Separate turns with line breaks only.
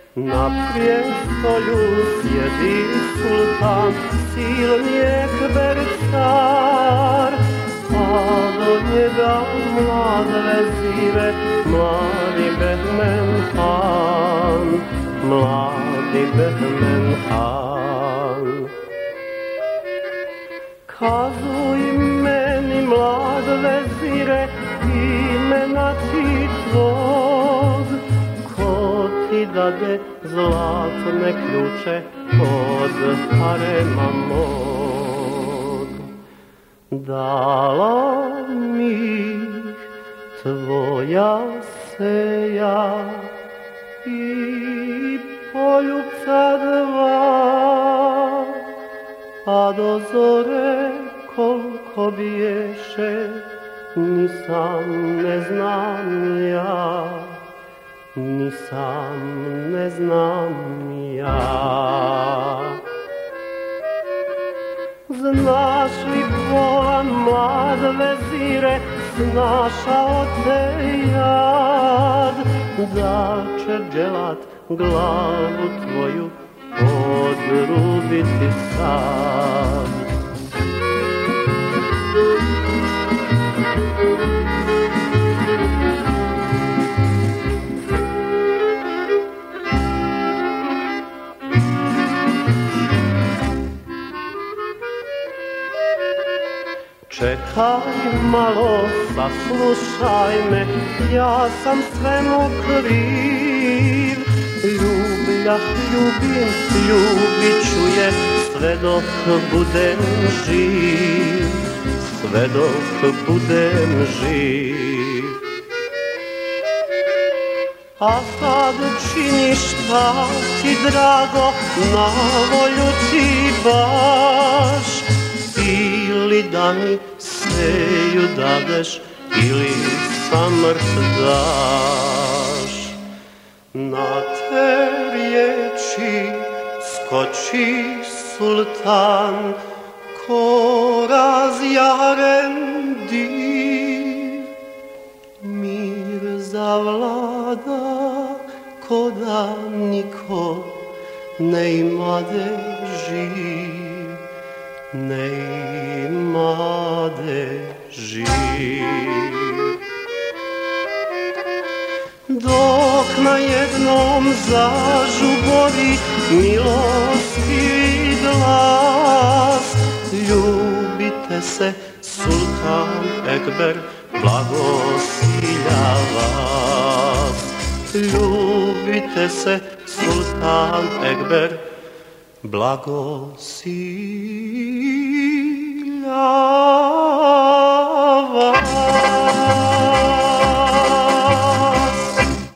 Na prijestolju sjedi sultan, silni Ekber car, a do njega mlad vezire, mladi Behmen Han, mladi Behmen Han. Kazuj meni, mlad vezire, imena ti tvog, ko ti dade zlatne ključe od harema mog. Dala mi tvoja seja i poljubca dva, a do zore koliko biješe, nisam ne znam ja, nisam ne znam ja. Znaš li pola, mlad vezire, snašao te jad, da će dželat glavu tvoju odrubiti sad. Čekaj malo, saslušaj me, ja sam svemu kriv. Ljubljah, ljubim, ljubit ću je sve dok budem živ, sve dok budem živ. A sad čini šta ti drago, na volju ti baš, ili da mi seju dadeš, ili samrt daš. Na te riječi skoči sultan, ko razjaren div. Mir zavlada, ko da niko ne imade živ, ne imade živ. Dok na jednom zažubori milosti glas, ljubite se, sultan Ekber blagosilja vas. Ljubite se, sultan Ekber blagosilja